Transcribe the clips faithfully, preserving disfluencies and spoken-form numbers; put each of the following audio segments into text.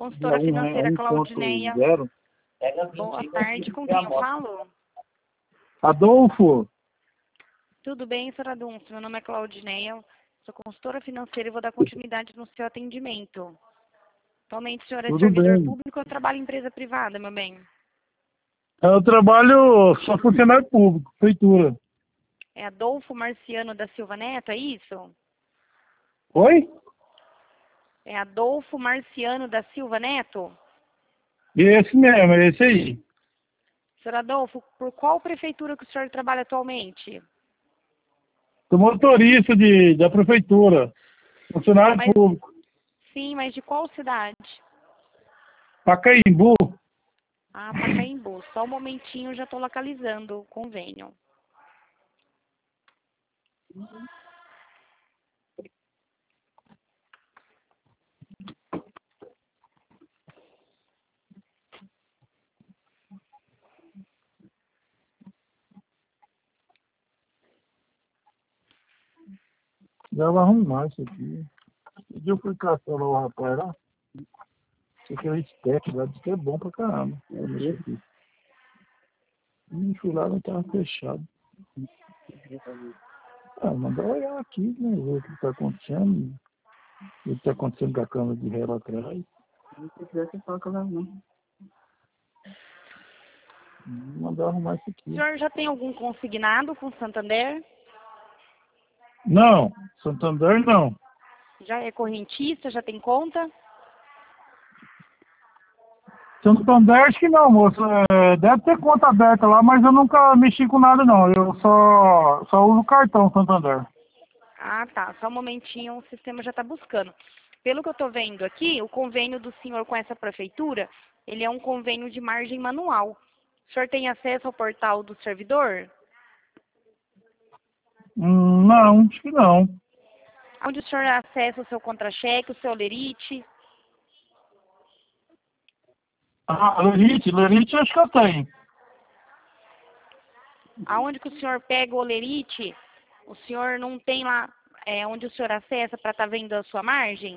Consultora financeira Claudineia. Boa tarde, com quem eu falo? Adolfo. Tudo bem, senhor Adolfo? Meu nome é Claudineia, sou consultora financeira e vou dar continuidade no seu atendimento. Atualmente o senhor é Tudo servidor bem. público ou trabalha em empresa privada, meu bem? Eu trabalho, sou funcionário público, prefeitura. É Adolfo Marciano da Silva Neto, é isso? Oi? É Adolfo Marciano da Silva Neto? Esse mesmo, é esse aí. Senhor Adolfo, por qual prefeitura que o senhor trabalha atualmente? Sou motorista de, da prefeitura, funcionário Mas, público. sim, mas de qual cidade? Pacaembu. Ah, Pacaembu. Só um momentinho, já estou localizando o convênio. Já vai arrumar isso aqui. Um dia eu fui caçar lá o rapaz lá. Isso aqui é o step lá, disse que é bom pra caramba. É mexer aqui. Hum, fui lá, não tava fechado. Ah, mandar olhar aqui, né? Ver o que tá acontecendo. Ver o que tá acontecendo com a câmera de ré lá atrás. Se quiser, você fala com ela não. Mandar arrumar isso O aqui. senhor já tem algum consignado com Santander? Não, Santander não. Já é correntista? Já tem conta? Santander acho que não, moço. É, deve ter conta aberta lá, mas eu nunca mexi com nada não. Eu só, só uso cartão Santander. Ah, tá. Só um momentinho, o sistema já está buscando. Pelo que eu estou vendo aqui, o convênio do senhor com essa prefeitura, ele é um convênio de margem manual. O senhor tem acesso ao portal do servidor? Hum, não, acho que não. Onde o senhor acessa o seu contra-cheque, o seu lerite? Ah, Lerite, Lerite acho que eu tenho. Aonde que o senhor pega o lerite, o senhor não tem lá é, onde o senhor acessa para estar vendo a sua margem?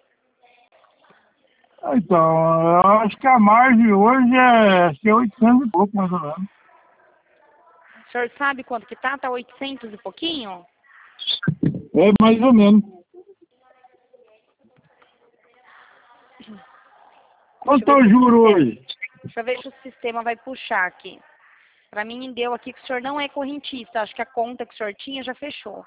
Ah, então, eu acho que a margem hoje é, acho que é oitocentos e pouco, mais ou menos. O senhor sabe quanto que tá? Tá oitocentos e pouquinho? É mais ou menos. Quanto Deixa eu é ver o se o juro sistema, hoje? deixa eu ver se o sistema vai puxar aqui. Para mim deu aqui que o senhor não é correntista. Acho que a conta que o senhor tinha já fechou.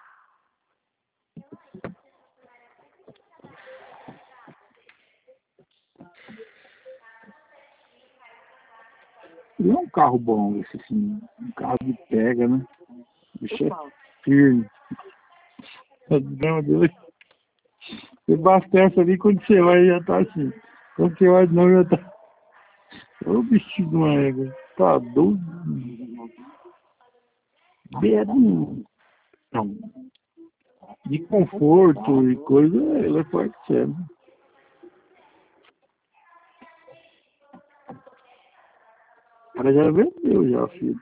E é um carro bom esse, assim. Um carro de pega, né? O bicho é firme. A grama dele. Você abastece ali quando você vai já tá assim. Quando você vai de novo já tá. Ô bichinho de uma égua. Tá doido. Beira um. Não. De conforto e coisa, ele é forte sério. O cara já vendeu já, filho.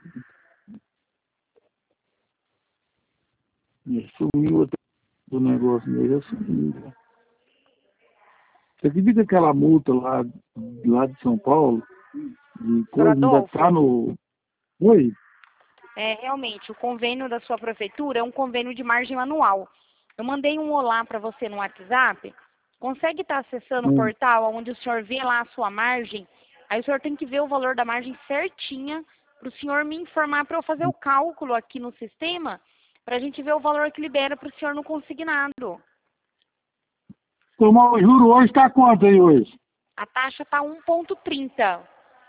E sumiu até do negócio dele, já sumiu. Já. Você acredita aquela multa lá, lá de São Paulo? De Senhor coisa, ainda Adolfo, tá no. Oi? é, realmente, o convênio da sua prefeitura é um convênio de margem manual. Eu mandei um olá para você no WhatsApp. Consegue estar acessando o Hum. portal onde o senhor vê lá a sua margem? Aí o senhor tem que ver o valor da margem certinha para o senhor me informar para eu fazer o cálculo aqui no sistema, para a gente ver o valor que libera para o senhor no consignado. Então, o juro hoje tá quanto aí hoje? A taxa está um ponto trinta.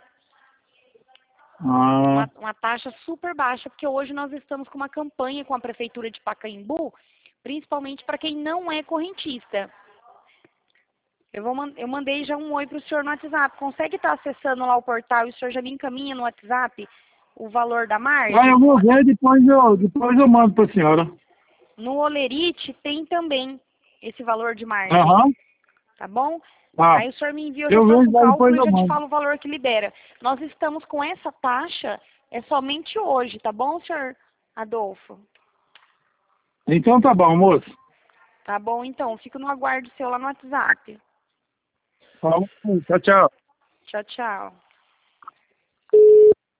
Ah, Uma, uma taxa super baixa, porque hoje nós estamos com uma campanha com a Prefeitura de Pacaembu, principalmente para quem não é correntista. Eu, vou, man- eu mandei já um oi para o senhor no WhatsApp. Consegue estar acessando lá o portal e o senhor já me encaminha no WhatsApp o valor da ah eu margem? vou ver, depois eu, depois eu mando pra senhora. No Olerite tem também esse valor de margem, Aham, tá bom? tá. Aí o senhor me envia, eu já Eu faço vejo, o lá cálculo depois e eu já te mando. falo o valor que libera. Nós estamos com essa taxa, é somente hoje, tá bom, senhor Adolfo? Então tá bom, moço. Tá bom, então. Fico no aguardo seu lá no WhatsApp. Falou, tchau, tchau. Tchau, tchau.